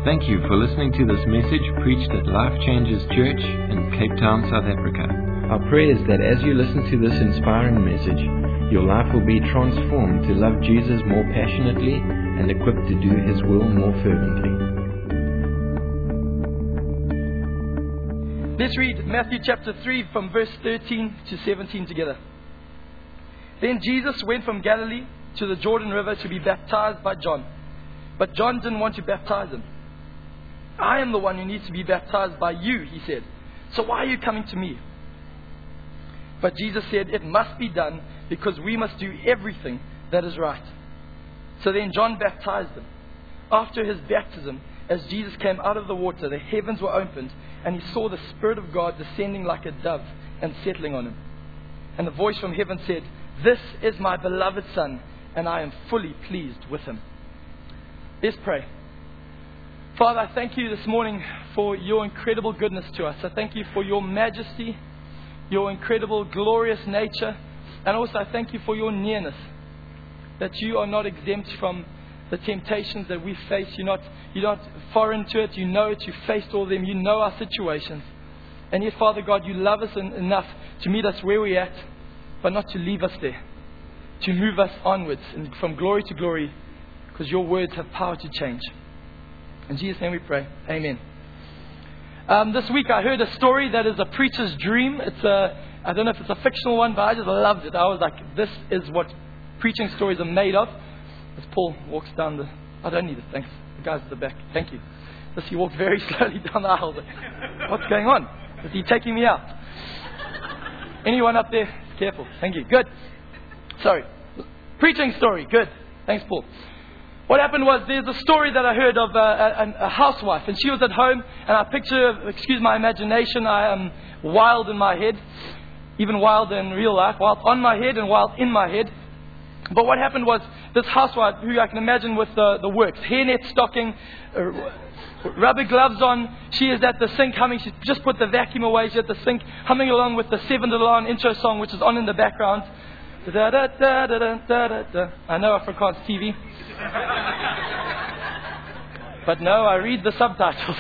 Thank you for listening to this message preached at Life Changes Church in Cape Town, South Africa. Our prayer is that as you listen to this inspiring message, your life will be transformed to love Jesus more passionately and equipped to do His will more fervently. Let's read Matthew chapter 3 from verse 13 to 17 together. Then Jesus went from Galilee to the Jordan River to be baptized by John. But John didn't want to baptize him. I am the one who needs to be baptized by you, he said. So why are you coming to me? But Jesus said, it must be done because we must do everything that is right. So then John baptized him. After his baptism, as Jesus came out of the water, the heavens were opened, and he saw the Spirit of God descending like a dove and settling on him. And the voice from heaven said, this is my beloved Son, and I am fully pleased with him. Let's pray. Father, I thank you this morning for your incredible goodness to us. I thank you for your majesty, your incredible, glorious nature. And also I thank you for your nearness, that you are not exempt from the temptations that we face. You're not foreign to it. You know it. You faced all of them. You know our situations. And yet, Father God, you love us enough to meet us where we're at, but not to leave us there, to move us onwards and from glory to glory, because your words have power to change. In Jesus' name we pray. Amen. This week I heard a story that is a preacher's dream. I don't know if it's a fictional one, but I just loved it. I was like, this is what preaching stories are made of. As Paul walks down I don't need it, thanks. The guys at the back, thank you. As he walked very slowly down the aisle. What's going on? Is he taking me out? Anyone up there? Careful. Thank you. Good. Sorry. Preaching story. Good. Thanks, Paul. What happened was, there's a story that I heard of a housewife, and she was at home, and I picture, excuse my imagination, I am wild in my head, even wilder in real life, wild on my head and wild in my head. But what happened was, this housewife, who I can imagine with the works, hairnet stocking, rubber gloves on, she is at the sink humming, she's just put the vacuum away, she's at the sink humming along with the Seven Alarm intro song, which is on in the background. Da, da, da, da, da, da, da. I know Afrikaans TV. But no, I read the subtitles.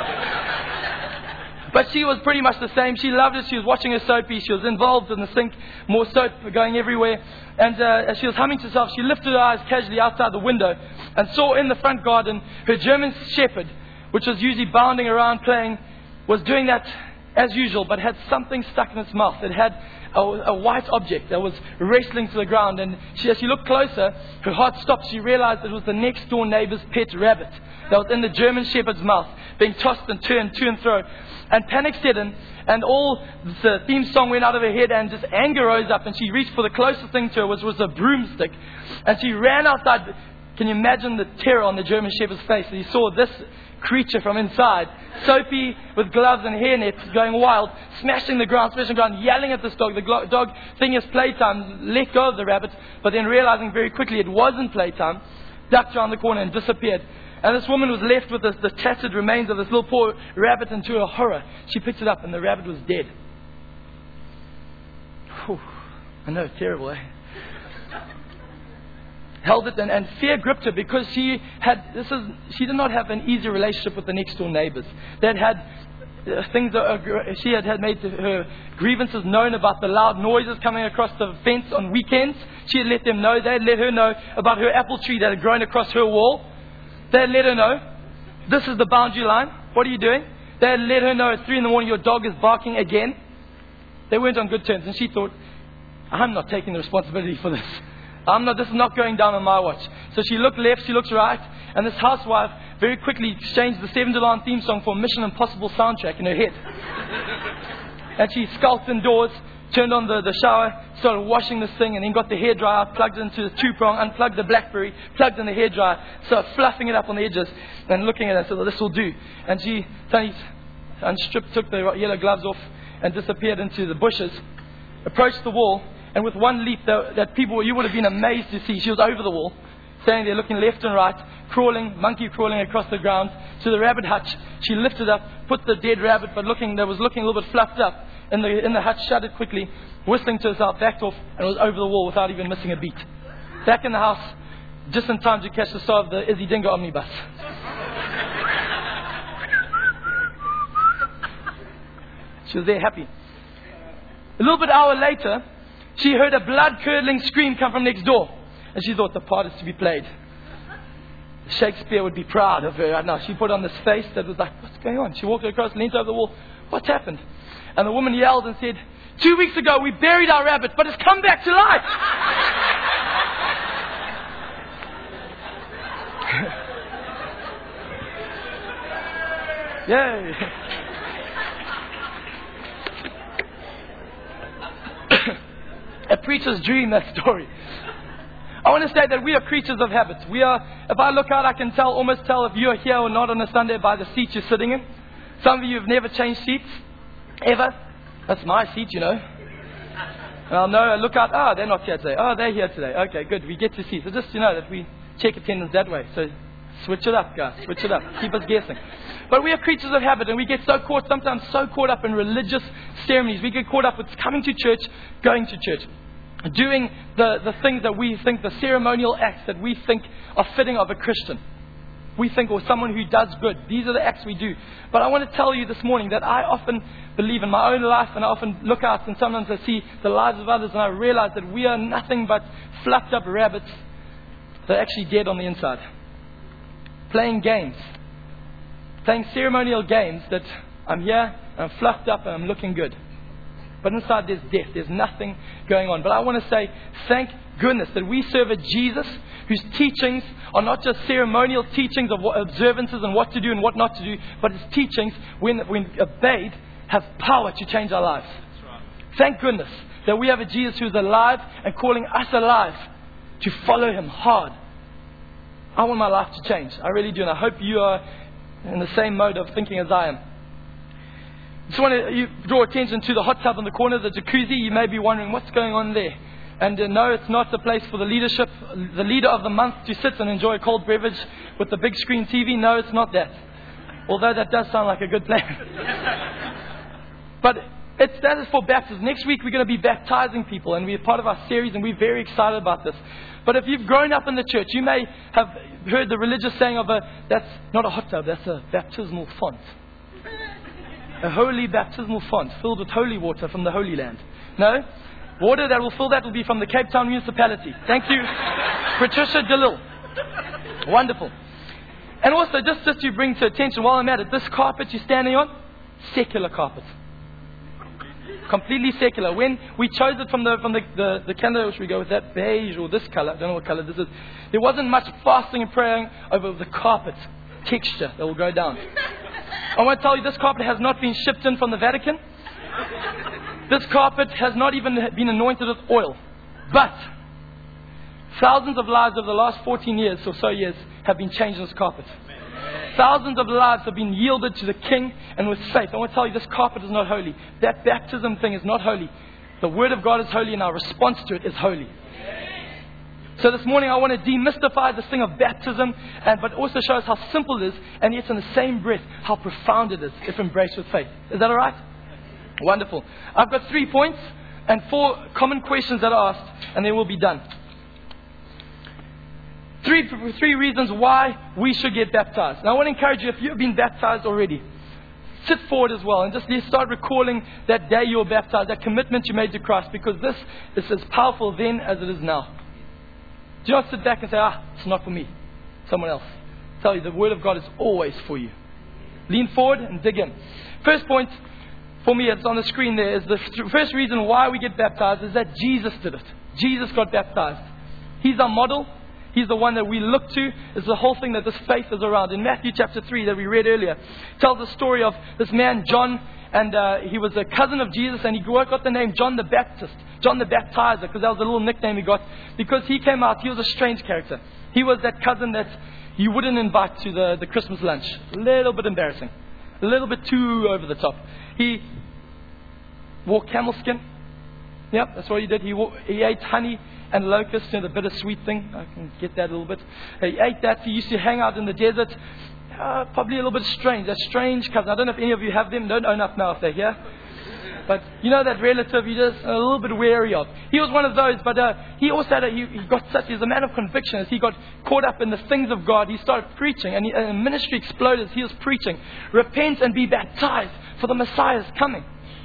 But she was pretty much the same. She loved it. She was watching her soapy. She was involved in the sink. More soap going everywhere. And as she was humming to herself, she lifted her eyes casually outside the window and saw in the front garden her German Shepherd, which was usually bounding around playing, was doing that as usual, but had something stuck in its mouth. It had a white object that was wrestling to the ground. And as she looked closer, her heart stopped. She realized it was the next door neighbor's pet rabbit that was in the German Shepherd's mouth, being tossed and turned to and fro. And panic set in, and all the theme song went out of her head, and just anger rose up, and she reached for the closest thing to her, which was a broomstick. And she ran outside. Can you imagine the terror on the German Shepherd's face as he saw this creature from inside, soapy, with gloves and hairnets, going wild, smashing the ground, yelling at this dog. The dog, thinking it's playtime, let go of the rabbit, but then realizing very quickly it wasn't playtime, ducked around the corner and disappeared. And this woman was left with the tattered remains of this little poor rabbit, and to her horror, she picked it up and the rabbit was dead. Whew. I know, terrible, eh? Held it and fear gripped her, because she did not have an easy relationship with the next door neighbors. They had things she had made her grievances known about the loud noises coming across the fence on weekends. She had let them know. They had let her know about her apple tree that had grown across her wall. They had let her know, this is the boundary line. What are you doing? They had let her know at 3 a.m, your dog is barking again. They weren't on good terms, and she thought, I'm not taking the responsibility for this. This is not going down on my watch. So she looked left, she looked right, and this housewife very quickly changed the Seven Alarm theme song for a Mission Impossible soundtrack in her head. And she skulked indoors, turned on the shower, started washing this thing, and then got the hairdryer out, plugged it into the 2-prong, unplugged the BlackBerry, plugged in the hairdryer, started fluffing it up on the edges, and looking at it and said, well, this will do. And she suddenly unstripped, took the yellow gloves off, and disappeared into the bushes, approached the wall, and with one leap that you would have been amazed to see, she was over the wall, standing there looking left and right, monkey crawling across the ground to the rabbit hutch. She lifted up, put the dead rabbit, but that was looking a little bit fluffed up, in the hutch, shut it quickly, whistling to herself, backed off, and was over the wall without even missing a beat. Back in the house, just in time to catch the start of the Izzy Dingo omnibus. She was there happy. A little bit hour later, she heard a blood-curdling scream come from next door. And she thought the part is to be played. Shakespeare would be proud of her right now. She put on this face that was like, what's going on? She walked across, leaned over the wall. What's happened? And the woman yelled and said, 2 weeks ago we buried our rabbit, but it's come back to life. Yay. A preacher's dream, that story. I want to say that we are creatures of habit. We are, if I look out, I can almost tell if you are here or not on a Sunday by the seat you're sitting in. Some of you have never changed seats, ever. That's my seat, you know. And I'll know, I look out, they're not here today. Oh, they're here today. Okay, good, we get to see. So just, that we check attendance that way. So switch it up, guys, switch it up. Keep us guessing. But we are creatures of habit, and we get sometimes so caught up in religious ceremonies. We get caught up with coming to church, going to church, doing the things that we think, the ceremonial acts that we think are fitting of a Christian. We think, or someone who does good. These are the acts we do. But I want to tell you this morning that I often believe in my own life, and I often look out and sometimes I see the lives of others, and I realize that we are nothing but fluffed up rabbits that are actually dead on the inside. Playing games. Playing ceremonial games that I'm here, and I'm fluffed up, and I'm looking good. But inside there's death. There's nothing going on. But I want to say, thank goodness that we serve a Jesus whose teachings are not just ceremonial teachings of observances and what to do and what not to do, but his teachings, when obeyed, have power to change our lives. That's right. Thank goodness that we have a Jesus who's alive and calling us alive to follow him hard. I want my life to change. I really do. And I hope you are in the same mode of thinking as I am. Just want to draw attention to the hot tub in the corner, the jacuzzi. You may be wondering what's going on there. And no, it's not the place for the leadership, the leader of the month to sit and enjoy a cold beverage with the big screen TV. No, it's not that. Although that does sound like a good plan. But that is for baptism. Next week we're going to be baptizing people, and we're part of our series, and we're very excited about this. But if you've grown up in the church, you may have heard the religious saying of that's not a hot tub, that's a baptismal font. A holy baptismal font filled with holy water from the Holy Land. No? Water that will fill that will be from the Cape Town municipality. Thank you, Patricia DeLille. Wonderful. And also, just to bring to attention while I'm at it, this carpet you're standing on, secular carpet. Completely secular. When we chose it from the calendar, should we go with that? Beige or this color? I don't know what color this is. There wasn't much fasting and praying over the carpet texture that will go down. I want to tell you, this carpet has not been shipped in from the Vatican. This carpet has not even been anointed with oil. But thousands of lives over the last 14 years or so years have been changed in this carpet. Thousands of lives have been yielded to the King and with faith. I want to tell you, this carpet is not holy. That baptism thing is not holy. The Word of God is holy, and our response to it is holy. So this morning I want to demystify this thing of baptism, but also show us how simple it is, and yet in the same breath how profound it is if embraced with faith. Is that all right? Wonderful. I've got 3 points and 4 common questions that are asked, and then we'll be done. Three reasons why we should get baptized. And I want to encourage you, if you've been baptized already, sit forward as well and just start recalling that day you were baptized, that commitment you made to Christ, because this is as powerful then as it is now. Do not sit back and say, it's not for me, someone else. I tell you, the Word of God is always for you. Lean forward and dig in. First point for me, it's on the screen there, is the first reason why we get baptized is that Jesus did it. Jesus got baptized. He's our model. He's the one that we look to. It's the whole thing that this faith is around. In Matthew chapter 3 that we read earlier, tells the story of this man, John, and he was a cousin of Jesus, and he got the name John the Baptist, John the Baptizer, because that was a little nickname he got, because he came out, he was a strange character. He was that cousin that you wouldn't invite to the Christmas lunch. A little bit embarrassing. A little bit too over the top. He wore camel skin. Yep, that's what he did. He ate honey and locusts, the bittersweet thing. I can get that a little bit. He ate that. He used to hang out in the desert. Probably a little bit strange. That strange cousin. I don't know if any of you have them. Don't own up now if they're here. But you know that relative you're just a little bit wary of. He was one of those, but he also had he's a man of conviction. As he got caught up in the things of God, he started preaching, and ministry exploded as he was preaching. Repent and be baptized, for the Messiah is coming.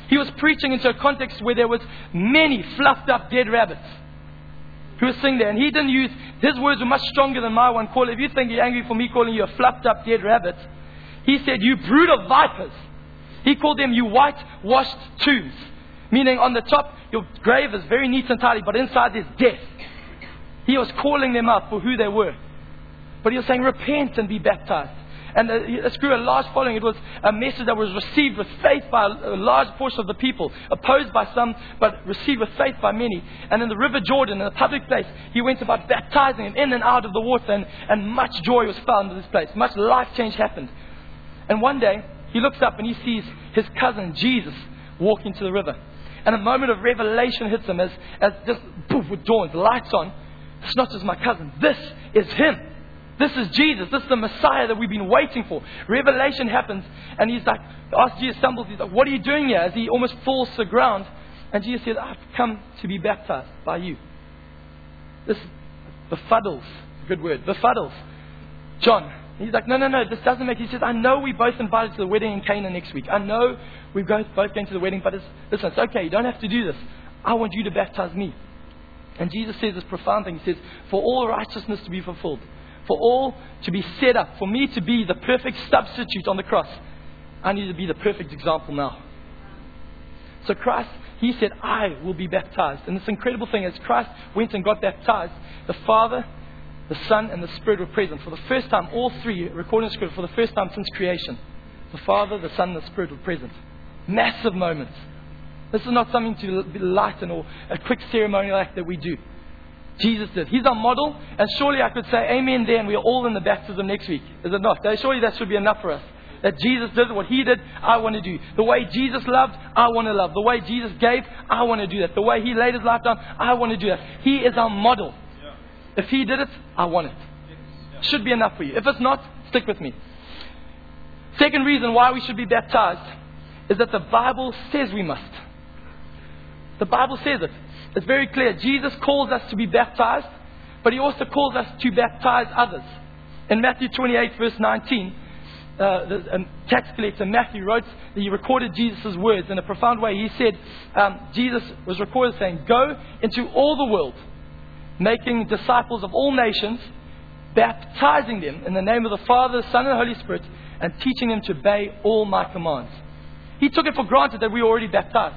He was preaching into a context where there was many fluffed up dead rabbits who were sitting there. And he didn't use, his words were much stronger than my one. If you think you're angry for me calling you a fluffed up dead rabbit, he said, you brood of vipers. He called them you whitewashed tombs. Meaning on the top, your grave is very neat and tidy, but inside there's death. He was calling them out for who they were. But he was saying, repent and be baptized. And it grew a large following. It was a message that was received with faith by a large portion of the people, opposed by some, but received with faith by many. And in the River Jordan, in a public place, he went about baptizing them in and out of the water, and much joy was found in this place. Much life change happened. And one day, he looks up and he sees his cousin Jesus walk into the river. And a moment of revelation hits him as just poof, with dawns, lights on. It's not just my cousin. This is him. This is Jesus. This is the Messiah that we've been waiting for. Revelation happens. And he's like, asks Jesus, stumbles. He's like, what are you doing here? As he almost falls to the ground. And Jesus says, I've come to be baptized by you. This befuddles. Good word. Befuddles John. He's like, no, this doesn't make sense. He says, I know we both invited to the wedding in Cana next week. I know we're both going to the wedding, but listen, it's okay. You don't have to do this. I want you to baptize me. And Jesus says this profound thing. He says, for all righteousness to be fulfilled, for all to be set up, for me to be the perfect substitute on the cross, I need to be the perfect example now. So Christ, he said, I will be baptized. And this incredible thing, as Christ went and got baptized, the Father, the Son, and the Spirit were present. For the first time, all three, recorded in Scripture, for the first time since creation. The Father, the Son, and the Spirit were present. Massive moments. This is not something to be lighten or a quick ceremonial act that we do. Jesus did. He's our model, and surely I could say amen there, and we are all in the baptism next week. Is it not? Surely that should be enough for us. That Jesus did what he did, I want to do. The way Jesus loved, I want to love. The way Jesus gave, I want to do that. The way he laid his life down, I want to do that. He is our model. If he did it, I want it. Should be enough for you. If it's not, stick with me. Second reason why we should be baptized is that the Bible says we must. The Bible says it. It's very clear. Jesus calls us to be baptized, but he also calls us to baptize others. In Matthew 28 verse 19, the tax collector Matthew he recorded Jesus' words in a profound way. He said, Jesus was recorded saying, go into all the world, making disciples of all nations, baptizing them in the name of the Father, the Son, and the Holy Spirit, and teaching them to obey all my commands. He took it for granted that we were already baptized.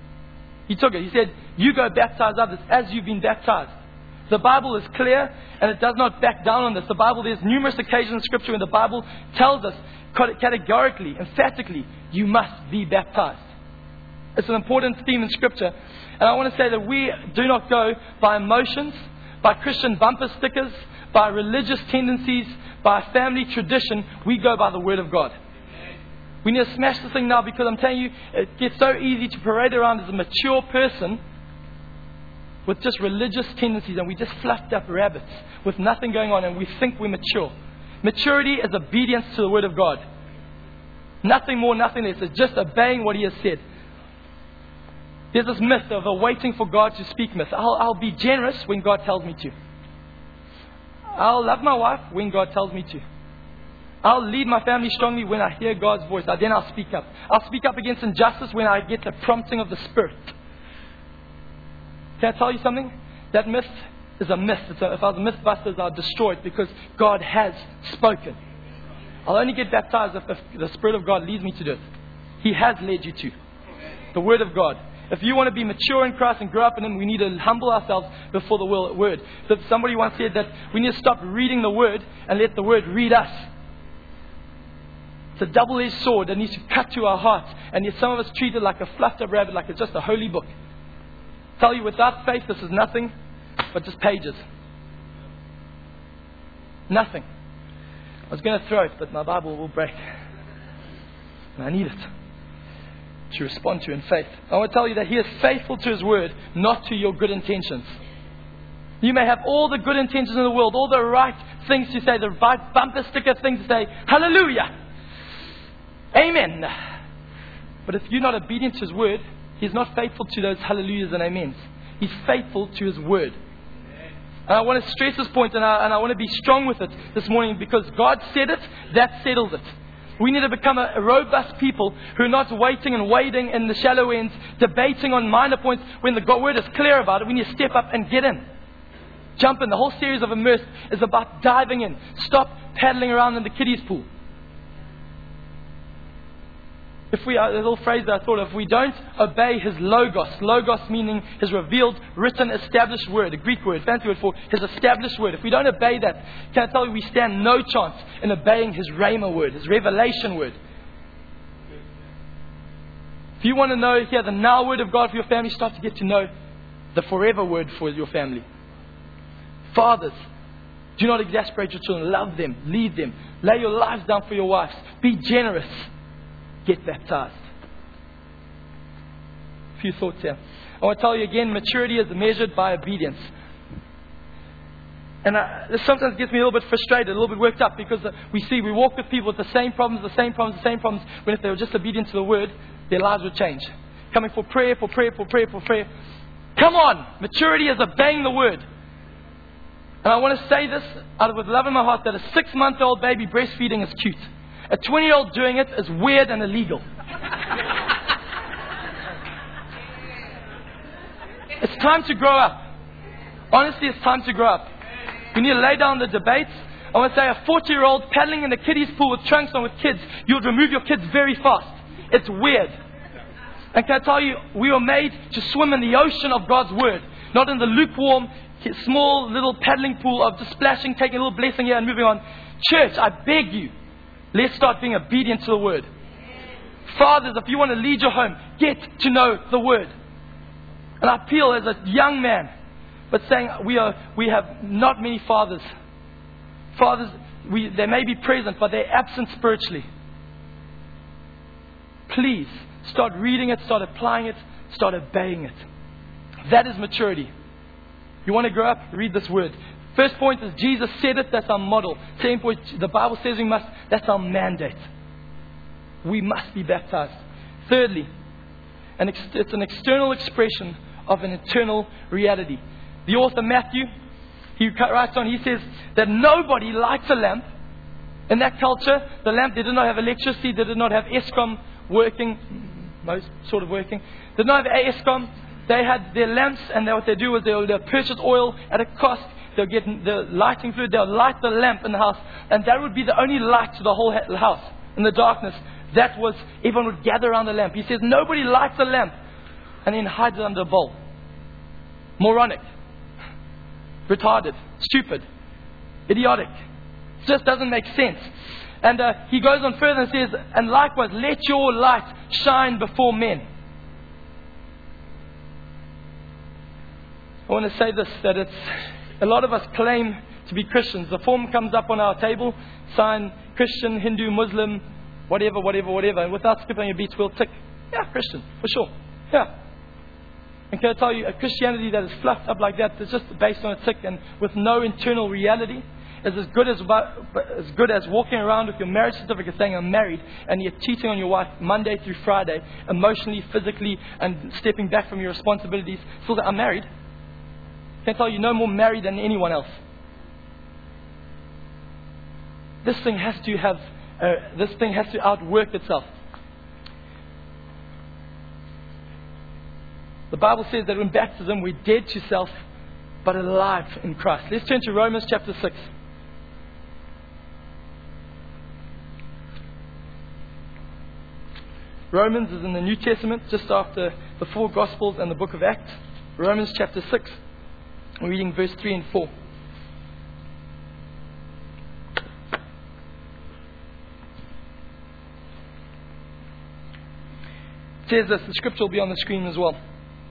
He took it. He said, you go baptize others as you've been baptized. The Bible is clear, and it does not back down on this. The Bible, there's numerous occasions in Scripture when the Bible tells us categorically, emphatically, you must be baptized. It's an important theme in Scripture. And I want to say that we do not go by emotions, by Christian bumper stickers, by religious tendencies, by family tradition. We go by the Word of God. We need to smash this thing now, because I'm telling you, it gets so easy to parade around as a mature person with just religious tendencies, and we just fluffed up rabbits with nothing going on, and we think we're mature. Maturity is obedience to the Word of God. Nothing more, nothing less. It's just obeying what He has said. There's this myth of waiting for God to speak myth. I'll be generous when God tells me to. I'll love my wife when God tells me to. I'll lead my family strongly when I hear God's voice. Then I'll speak up. I'll speak up against injustice when I get the prompting of the Spirit. Can I tell you something? That myth is a myth. If I was a mythbusters, I'd destroy it, because God has spoken. I'll only get baptized if the Spirit of God leads me to do it. He has led you to. The Word of God. If you want to be mature in Christ and grow up in Him, we need to humble ourselves before the Word. So somebody once said that we need to stop reading the Word and let the Word read us. It's a double-edged sword that needs to cut to our hearts. And yet some of us treat it like a fluffed up rabbit, like it's just a holy book. I tell you, without faith, this is nothing but just pages. Nothing. I was going to throw it, but my Bible will break. And I need it to respond to in faith. I want to tell you that He is faithful to His word, not to your good intentions. You may have all the good intentions in the world, all the right things to say, the right bumper sticker things to say, hallelujah, amen. But if you're not obedient to His word, He's not faithful to those hallelujahs and amens. He's faithful to His word. And I want to stress this point, and I want to be strong with it this morning, because God said it, that settles it. We need to become a robust people who are not waiting and wading in the shallow ends, debating on minor points when the word is clear about it. We need to step up and get in. Jump in. The whole series of Immersed is about diving in. Stop paddling around in the kiddies pool. A little phrase that I thought of, if we don't obey His logos meaning His revealed, written, established word, a Greek word, fancy word for His established word. If we don't obey that, can I tell you, we stand no chance in obeying His Rhema word, His revelation word. If you want to know the now word of God for your family, start to get to know the forever word for your family. Fathers, do not exasperate your children. Love them, lead them, lay your lives down for your wives. Be generous. Get baptized. A few thoughts here. I want to tell you again, maturity is measured by obedience. And this sometimes gets me a little bit frustrated, a little bit worked up, because we walk with people with the same problems, when if they were just obedient to the word, their lives would change. Coming for prayer. Come on! Maturity is obeying the word. And I want to say this with love in my heart, that a 6-month-old baby breastfeeding is cute. A 20-year-old doing it is weird and illegal. It's time to grow up. Honestly, it's time to grow up. We need to lay down the debates. I want to say a 40-year-old paddling in the kiddies pool with trunks on with kids, you would remove your kids very fast. It's weird. And can I tell you, we were made to swim in the ocean of God's Word, not in the lukewarm, small little paddling pool of just splashing, taking a little blessing here and moving on. Church, I beg you, let's start being obedient to the Word. Fathers, if you want to lead your home, get to know the Word. And I appeal as a young man, but saying we have not many fathers. Fathers, they may be present, but they're absent spiritually. Please, start reading it, start applying it, start obeying it. That is maturity. You want to grow up? Read this Word. First point is Jesus said it, that's our model. Second point, the Bible says we must, that's our mandate. We must be baptized. Thirdly, it's an external expression of an eternal reality. The author Matthew, he writes on, he says that nobody lights a lamp. In that culture, the lamp, they did not have electricity, they did not have Eskom working, most sort of working. They did not have Eskom. They had their lamps, and what they do was they'll purchase oil at a cost. They'll get the lighting fluid, they'll light the lamp in the house, and that would be the only light to the whole house. In the darkness, that was, everyone would gather around the lamp. He says nobody lights a lamp and then hides it under a bowl. Moronic, retarded, stupid, idiotic. It just doesn't make sense. And he goes on further and says, and likewise, let your light shine before men. I want to say this, that a lot of us claim to be Christians. The form comes up on our table, sign Christian, Hindu, Muslim, whatever. And without skipping a beat, we'll tick, yeah, Christian, for sure. Yeah. And can I tell you, a Christianity that is fluffed up like that, that's just based on a tick and with no internal reality, is as good as walking around with your marriage certificate saying I'm married, and you're cheating on your wife Monday through Friday, emotionally, physically, and stepping back from your responsibilities. So that I'm married. Can I tell you, no more married than anyone else. This thing has to outwork itself. The Bible says that in baptism we're dead to self, but alive in Christ. Let's turn to Romans chapter 6. Romans is in the New Testament, just after the 4 Gospels and the book of Acts. Romans chapter 6. We're reading verse 3 and 4. It says this, the scripture will be on the screen as well.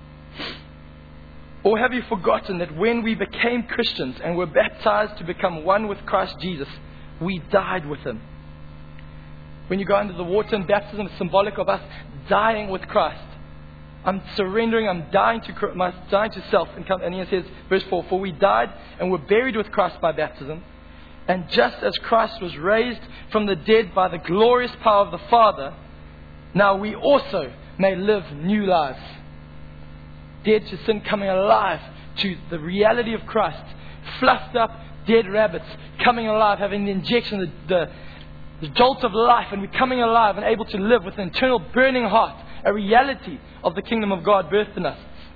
Or have you forgotten that when we became Christians and were baptized to become one with Christ Jesus, we died with Him? When you go under the water in baptism, it's symbolic of us dying with Christ. I'm surrendering, I'm dying to self. And he says, verse 4, for we died and were buried with Christ by baptism. And just as Christ was raised from the dead by the glorious power of the Father, now we also may live new lives. Dead to sin, coming alive to the reality of Christ. Fluffed up, dead rabbits, coming alive, having the injection, the the jolt of life, and we're coming alive and able to live with an internal burning heart, a reality of the kingdom of God birthed in us.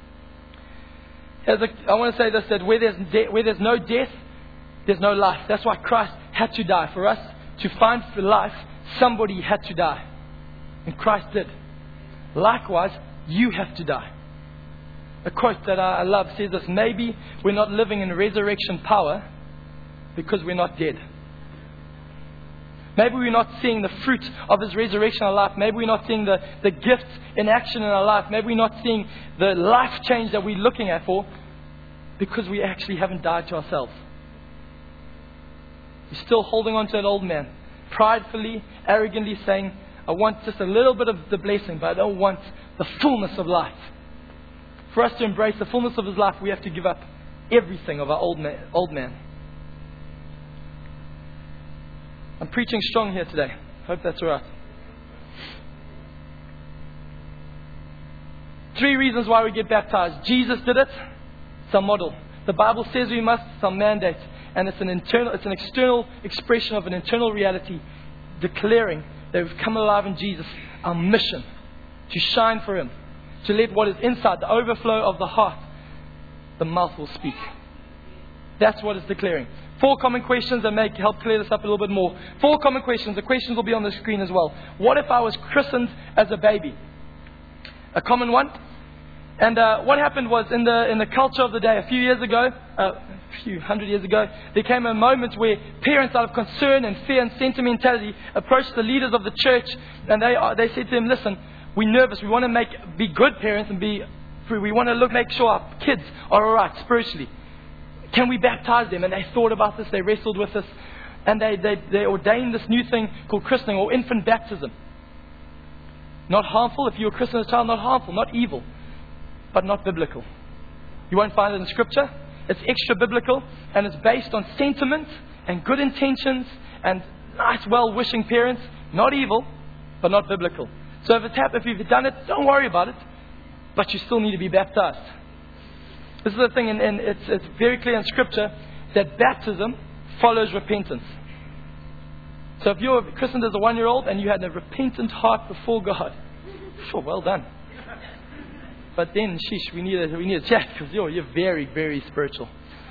I want to say this, that where there's no death, there's no life. That's why Christ had to die. For us to find life, somebody had to die. And Christ did. Likewise, you have to die. A quote that I love says this: maybe we're not living in resurrection power because we're not dead. Maybe we're not seeing the fruit of His resurrection in our life. Maybe we're not seeing the gifts in action in our life. Maybe we're not seeing the life change that we're looking at for because we actually haven't died to ourselves. You're still holding on to that old man, pridefully, arrogantly saying, I want just a little bit of the blessing, but I don't want the fullness of life. For us to embrace the fullness of His life, we have to give up everything of our old man. I'm preaching strong here today. Hope that's all right. 3 reasons why we get baptized. Jesus did it. It's a model. The Bible says we must. It's a mandate. And it's an external expression of an internal reality, declaring that we've come alive in Jesus. Our mission to shine for Him, to let what is inside, the overflow of the heart, the mouth will speak. That's what it's declaring. 4 common questions that help clear this up a little bit more. 4 common questions. The questions will be on the screen as well. What if I was christened as a baby? A common one. And what happened was in the culture of the day, a few hundred years ago, there came a moment where parents, out of concern and fear and sentimentality, approached the leaders of the church, and they said to him, listen, we're nervous. We want to be good parents and we want to make sure our kids are all right spiritually. Can we baptize them? And they thought about this. They wrestled with this. And they ordained this new thing called christening, or infant baptism. Not harmful. If you're a Christian as a child, not harmful, not evil, but not biblical. You won't find it in Scripture. It's extra biblical, and it's based on sentiment and good intentions and nice, well-wishing parents. Not evil, but not biblical. So if you've done it, don't worry about it. But you still need to be baptized. This is the thing, and it's very clear in Scripture that baptism follows repentance. So if you're christened as a 1-year-old and you had a repentant heart before God, sure, well done. But then, we need a chat because you're very, very spiritual.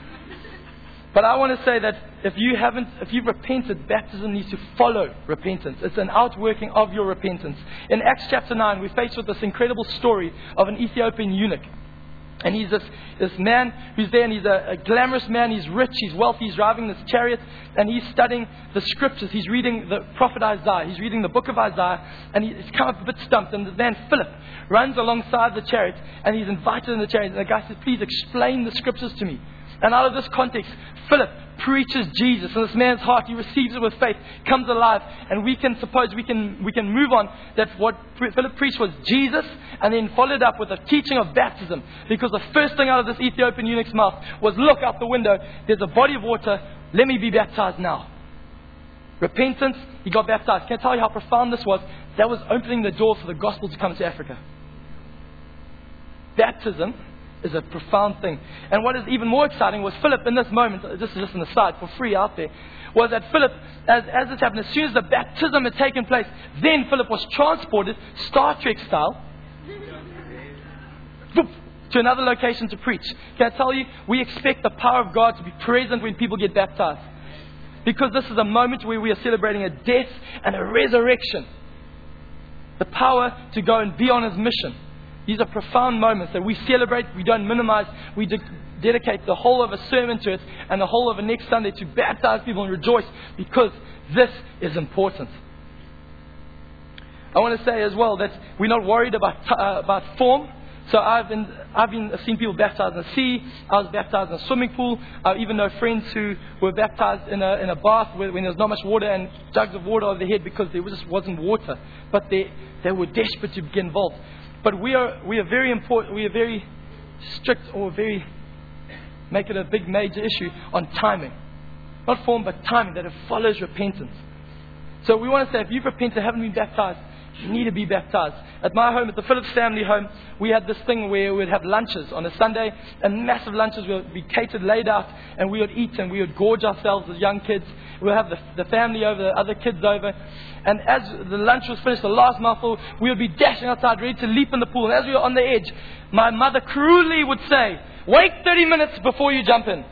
But I want to say that if you've repented, baptism needs to follow repentance. It's an outworking of your repentance. In Acts chapter 9, we're faced with this incredible story of an Ethiopian eunuch. And he's this man who's there, and he's a glamorous man. He's rich, he's wealthy, he's driving this chariot, and he's studying the Scriptures. He's reading the prophet Isaiah. He's reading the book of Isaiah, and he's come up a bit stumped. And the man Philip runs alongside the chariot, and he's invited in the chariot. And the guy says, please explain the Scriptures to me. And out of this context, Philip preaches Jesus, and this man's heart, he receives it with faith, comes alive, and we can move on that what Philip preached was Jesus, and then followed up with a teaching of baptism, because the first thing out of this Ethiopian eunuch's mouth was, look out the window, there's a body of water, let me be baptized now. Repentance, he got baptized. Can I tell you how profound this was? That was opening the door for the gospel to come to Africa. Baptism is a profound thing. And what is even more exciting was Philip, in this moment, this is just an aside for free out there, was that Philip, as this happened, as soon as the baptism had taken place, then Philip was transported, Star Trek style, to another location to preach. Can I tell you, we expect the power of God to be present when people get baptized. Because this is a moment where we are celebrating a death and a resurrection. The power to go and be on His mission. These are profound moments that we celebrate, we don't minimize, we dedicate the whole of a sermon to it and the whole of a next Sunday to baptize people and rejoice, because this is important. I want to say as well that we're not worried about form. So I've seen people baptized in the sea. I was baptized in a swimming pool. I even know friends who were baptized in a bath when there was not much water, and jugs of water over their head because there just wasn't water. But they were desperate to get involved. But we are very important. We are very strict, or make it a big major issue on timing, not form, but timing, that it follows repentance. So we want to say, if you've repented, haven't been baptized, You need to be baptized. At my home, at the Phillips family home, we had this thing where we would have lunches on a Sunday, and massive lunches would be catered, laid out, and we would eat and we would gorge ourselves as young kids. We would have the family over, the other kids over. And as the lunch was finished, the last mouthful, we would be dashing outside, ready to leap in the pool. And as we were on the edge, my mother cruelly would say, "Wait 30 minutes before you jump in."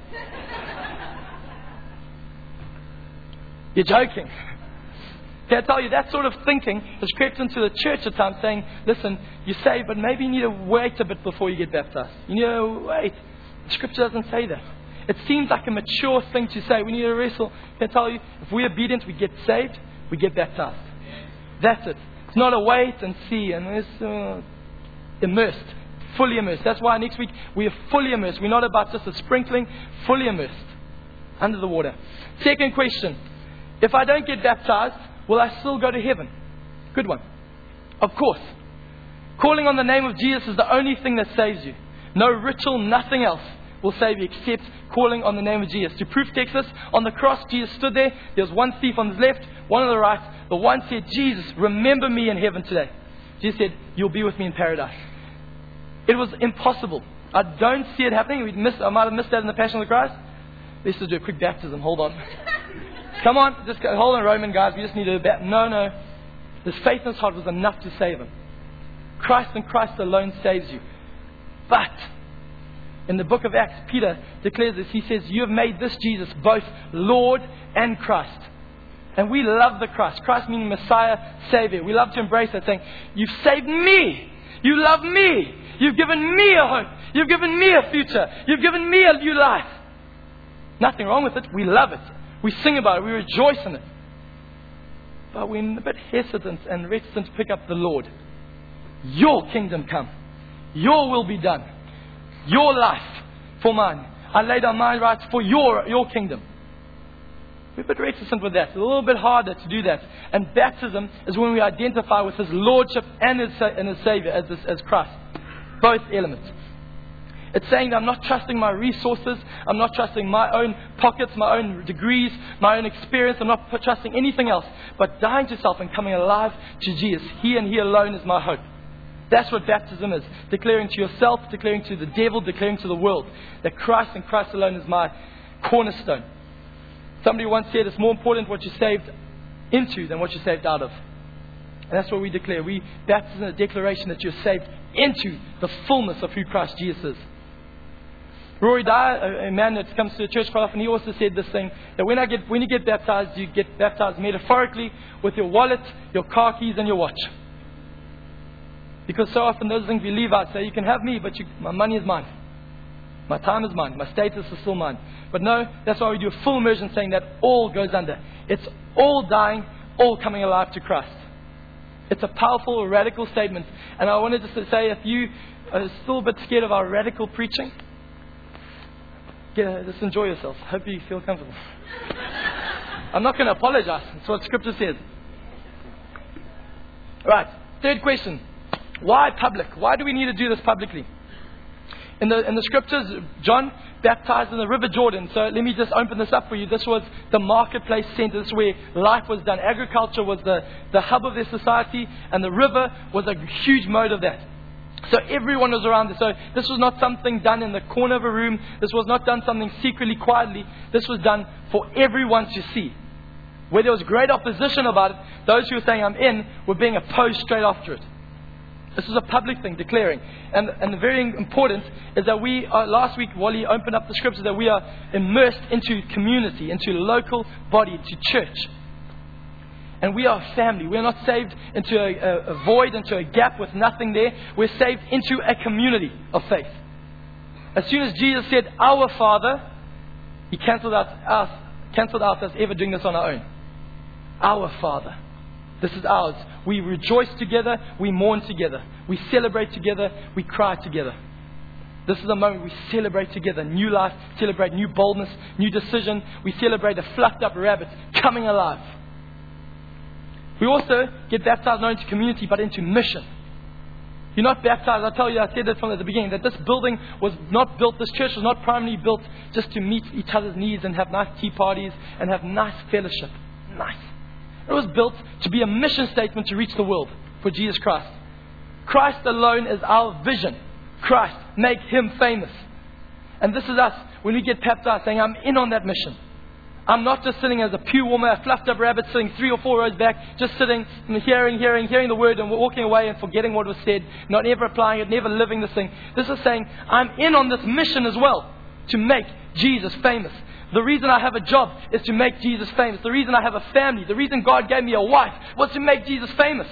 You're joking. Can I tell you, that sort of thinking has crept into the church at times, saying, listen, you're saved, but maybe you need to wait a bit before you get baptized. You need to wait. The Scripture doesn't say that. It seems like a mature thing to say. We need to wrestle. Can I tell you, if we're obedient, we get saved, we get baptized. That's it. It's not a wait and see, and it's immersed, fully immersed. That's why next week we are fully immersed. We're not about just a sprinkling, fully immersed, under the water. Second question, if I don't get baptized, will I still go to heaven? Good one. Of course. Calling on the name of Jesus is the only thing that saves you. No ritual, nothing else will save you except calling on the name of Jesus. To proof text this, on the cross, Jesus stood there. There was one thief on his left, one on the right. The one said, "Jesus, remember me in heaven today." Jesus said, "You'll be with me in paradise." It was impossible. I don't see it happening. I might have missed that in the Passion of the Christ. Let's just do a quick baptism. Hold on. Come on, just go, hold on, Roman guys. We just need to No. This faith in his heart was enough to save him. Christ and Christ alone saves you. But in the book of Acts, Peter declares this. He says, "You have made this Jesus both Lord and Christ." And we love the Christ. Christ meaning Messiah, Savior. We love to embrace that, saying, "You've saved me. You love me. You've given me a hope. You've given me a future. You've given me a new life." Nothing wrong with it. We love it. We sing about it. We rejoice in it. But we're a bit hesitant and reticent to pick up the Lord. Your kingdom come. Your will be done. Your life for mine. I lay down my rights for your kingdom. We're a bit reticent with that. It's a little bit harder to do that. And baptism is when we identify with His Lordship and His Savior as Christ. Both elements. It's saying that I'm not trusting my resources. I'm not trusting my own pockets, my own degrees, my own experience. I'm not trusting anything else. But dying to self and coming alive to Jesus. He and He alone is my hope. That's what baptism is. Declaring to yourself, declaring to the devil, declaring to the world that Christ and Christ alone is my cornerstone. Somebody once said it's more important what you're saved into than what you're saved out of. And that's what we declare. Baptism is a declaration that you're saved into the fullness of who Christ Jesus is. Rory Dyer, a man that comes to the church quite often, he also said this thing, that when you get baptized, you get baptized metaphorically with your wallet, your car keys and your watch. Because so often those things we leave out, say, you can have me, but my money is mine. My time is mine. My status is still mine. But no, that's why we do a full immersion, saying that all goes under. It's all dying, all coming alive to Christ. It's a powerful, radical statement. And I wanted just to say, if you are still a bit scared of our radical preaching, just enjoy yourself. Hope you feel comfortable. I'm not going to apologize. That's what Scripture says. Right. Third question. Why public? Why do we need to do this publicly? In the Scriptures, John baptized in the River Jordan. So let me just open this up for you. This was the marketplace center. This is where life was done. Agriculture was the hub of their society, and the river was a huge mode of that. So everyone was around this. So this was not something done in the corner of a room. This was not done something secretly, quietly. This was done for everyone to see. Where there was great opposition about it, those who were saying I'm in were being opposed straight after it. This is a public thing, declaring. And very important is that we are, last week, Wally opened up the Scriptures, that we are immersed into community, into local body, to church. And we are a family. We're not saved into a void, into a gap with nothing there. We're saved into a community of faith. As soon as Jesus said, "Our Father," He cancelled out us ever doing this on our own. Our Father. This is ours. We rejoice together. We mourn together. We celebrate together. We cry together. This is the moment we celebrate together. New life, celebrate new boldness, new decision. We celebrate a fluffed up rabbit coming alive. We also get baptized not into community but into mission. You're not baptized, I said that from the beginning, that this building was not built, this church was not primarily built just to meet each other's needs and have nice tea parties and have nice fellowship. Nice. It was built to be a mission statement to reach the world. for Jesus Christ. Christ alone is our vision. Christ, make Him famous. And this is us, when we get baptized, saying, I'm in on that mission. I'm not just sitting as a pew warmer, a fluffed up rabbit sitting 3 or 4 rows back, just sitting and hearing the word and walking away and forgetting what was said, not ever applying it, never living this thing. This is saying, I'm in on this mission as well, to make Jesus famous. The reason I have a job is to make Jesus famous. The reason I have a family, the reason God gave me a wife, was to make Jesus famous.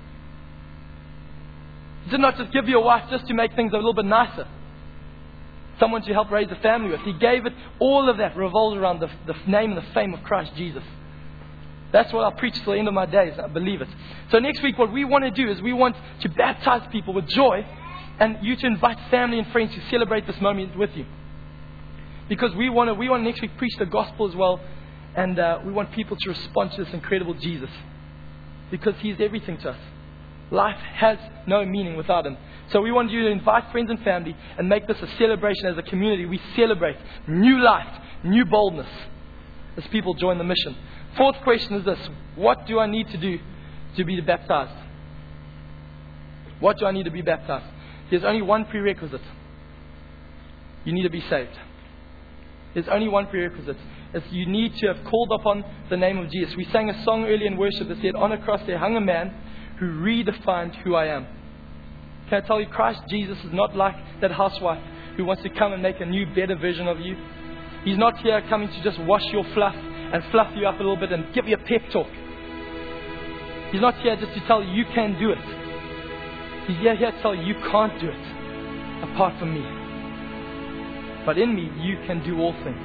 He did not just give you a wife just to make things a little bit nicer. Someone to help raise a family with. He gave it, all of that revolves around the name and the fame of Christ Jesus. That's what I'll preach till the end of my days. I believe it. So next week what we want to do is we want to baptize people with joy, and you to invite family and friends to celebrate this moment with you. Because we want to next week preach the gospel as well, and we want people to respond to this incredible Jesus. Because He's everything to us. Life has no meaning without Him. So we want you to invite friends and family and make this a celebration as a community. We celebrate new life, new boldness as people join the mission. Fourth question is this: what do I need to do to be baptized? What do I need to be baptized? There's only one prerequisite. You need to be saved. There's only one prerequisite. It's you need to have called upon the name of Jesus. We sang a song earlier in worship that said, on a cross there hung a man who redefined who I am. Can I tell you, Christ Jesus is not like that housewife who wants to come and make a new, better version of you. He's not here coming to just wash your fluff and fluff you up a little bit and give you a pep talk. He's not here just to tell you you can do it. He's here to tell you you can't do it apart from me. But in me, you can do all things.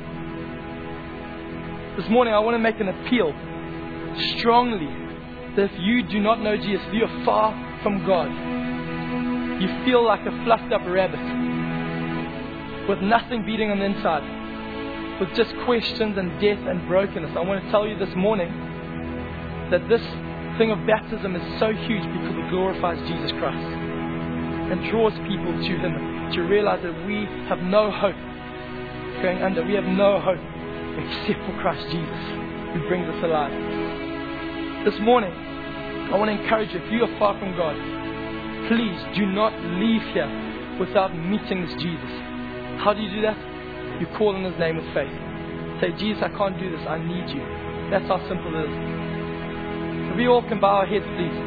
This morning, I want to make an appeal strongly that if you do not know Jesus, if you are far from God, you feel like a fluffed up rabbit with nothing beating on the inside, with just questions and death and brokenness. I want to tell you this morning that this thing of baptism is so huge because it glorifies Jesus Christ and draws people to Him to realize that we have no hope going under. We have no hope except for Christ Jesus who brings us alive. This morning, I want to encourage you, if you are far from God, please do not leave here without meeting this Jesus. How do you do that? You call on His name with faith. Say, Jesus, I can't do this. I need you. That's how simple it is. If we all can bow our heads, please.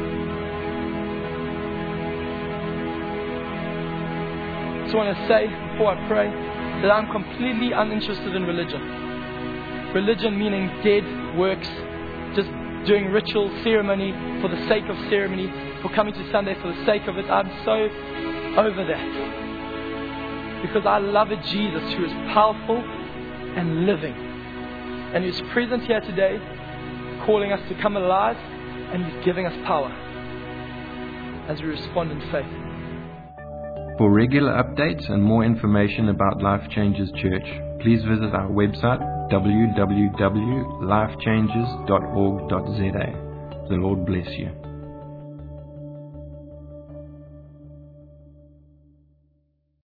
I just want to say, before I pray, that I'm completely uninterested in religion. Religion meaning dead works, just doing ritual, ceremony for the sake of ceremony, for coming to Sunday for the sake of it. I'm so over that. Because I love a Jesus who is powerful and living. And who's present here today, calling us to come alive, and He's giving us power as we respond in faith. For regular updates and more information about Life Changes Church, please visit our website www.lifechanges.org.za. The Lord bless you.